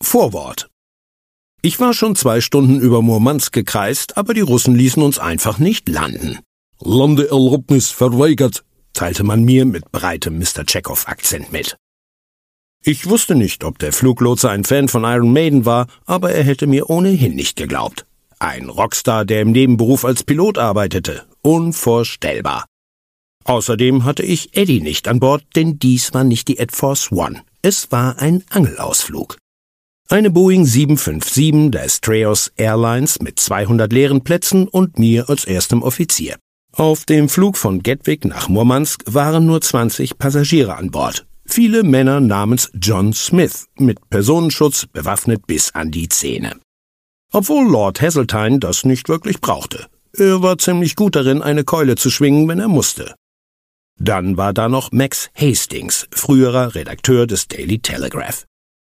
Vorwort. Ich war schon 2 Stunden über Murmansk gekreist, aber die Russen ließen uns einfach nicht landen. Landeerlaubnis verweigert, teilte man mir mit breitem Mr. Chekhov-Akzent mit. Ich wusste nicht, ob der Fluglotse ein Fan von Iron Maiden war, aber er hätte mir ohnehin nicht geglaubt. Ein Rockstar, der im Nebenberuf als Pilot arbeitete. Unvorstellbar. Außerdem hatte ich Eddie nicht an Bord, denn dies war nicht die Air Force One. Es war ein Angelausflug. Eine Boeing 757 der Strauss Airlines mit 200 leeren Plätzen und mir als erstem Offizier. Auf dem Flug von Gatwick nach Murmansk waren nur 20 Passagiere an Bord. Viele Männer namens John Smith, mit Personenschutz bewaffnet bis an die Zähne. Obwohl Lord Heseltine das nicht wirklich brauchte. Er war ziemlich gut darin, eine Keule zu schwingen, wenn er musste. Dann war da noch Max Hastings, früherer Redakteur des Daily Telegraph.